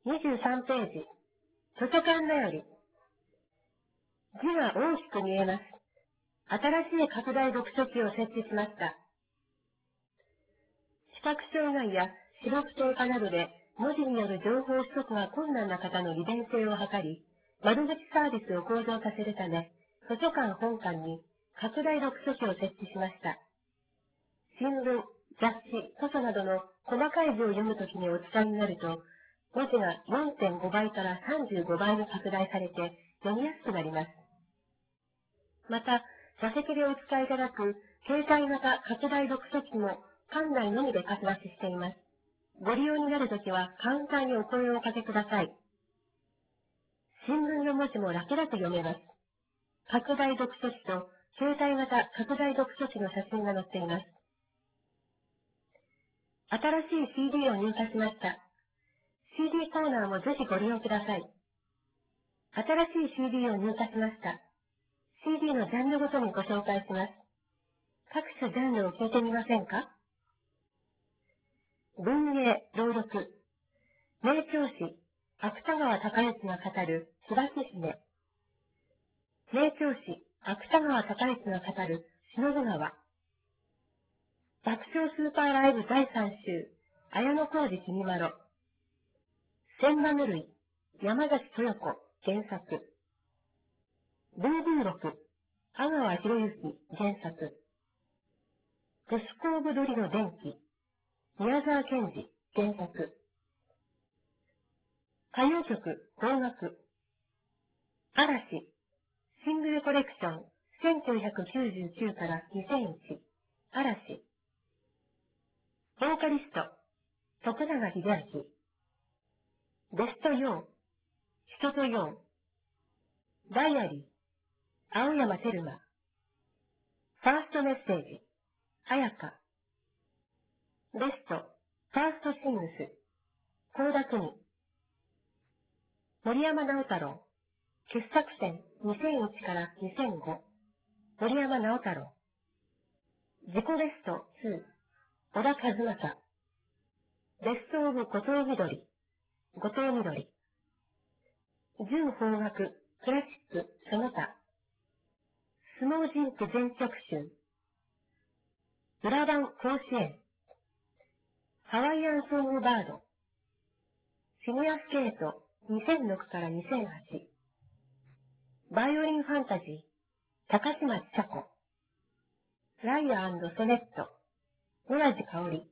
23ページ、図書館だより。字が大きく見えます。新しい拡大読書器を設置しました。視覚障害や視力低下などで文字による情報取得が困難な方の利便性を図り、窓口サービスを向上させるため、図書館本館に拡大読書器を設置しました。新聞、雑誌、図書などの細かい字を読むときにお使いになると、文字が 4.5 倍から35倍に拡大されて読みやすくなります。また、座席でお使いいただく携帯型拡大読書機も館内のみで貸し出ししています。ご利用になるときはカウンターにお声をおかけください。新聞の文字も楽々読めます。拡大読書機と携帯型拡大読書機の写真が載っています。新しい CD を入荷しました。CD コーナーもぜひご利用ください。新しい CD を入荷しました。CD のジャンルごとにご紹介します。各種ジャンルを聞いてみませんか？文芸、朗読。名調子、芥川隆之が語る椿姫。名調子、芥川隆之が語る篠津川。爆笑スーパーライブ第3週、綾小路きみまろ。千羽ぬるい、山崎豊子原作。ブーブー録、阿川博之原作。グスコーブドリの電気、宮沢賢治原作。歌謡曲、邦楽。嵐、シングルコレクション、1999から2001。嵐。ボーカリスト、徳永英明。ベストヨー、人とヨー。ダイアリー、青山テルマ。ファーストメッセージ、彩香。ベスト、ファーストシングス、倖田來未。森山直太朗、傑作選2001から2005。森山直太朗。自己ベスト2、小田和正。ベストオブ後藤みどり、後藤みどり。純邦楽、クラシック、その他。相撲ジンク全曲集。裏版甲子園。ハワイアンソングバード。フィギュアスケート2006から2008。バイオリンファンタジー、高嶋ちさ子。ライアー&ソネット、村地香織。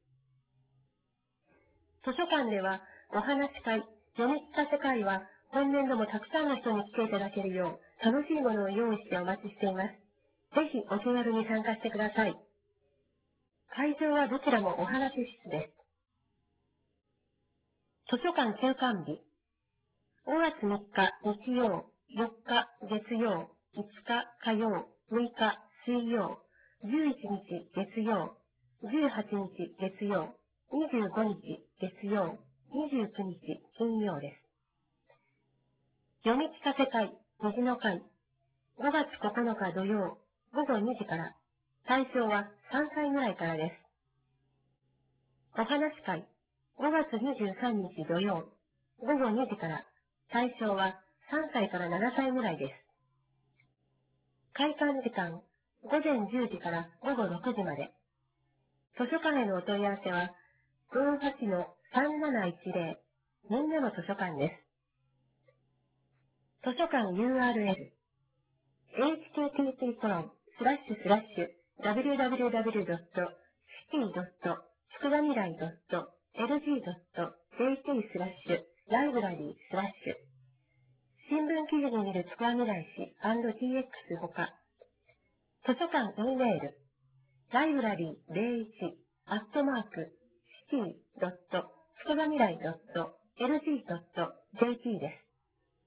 図書館では、お話し会、読み聞かせ会は、本年度もたくさんの人に来ていただけるよう、楽しいものを用意してお待ちしています。ぜひお気軽に参加してください。会場はどちらもお話室です。図書館休館日。5月3日日曜、4日月曜、5日火曜、6日水曜、11日月曜、18日月曜、25日月曜、29日金曜です。読み聞かせ会、虹の会。5月9日土曜、午後2時から。対象は3歳ぐらいからです。お話会、5月23日土曜、午後2時から。対象は3歳から7歳ぐらいです。開館時間、午前10時から午後6時まで。図書館へのお問い合わせは、58-3710、みんなの図書館です。図書館 URL、http://www.tsukuamirai.lg.jp/library/ 新聞記事に見るつくばみらい市 &tx ほか、図書館 E メール、library01@city.tsukuamirai.lg.jp です。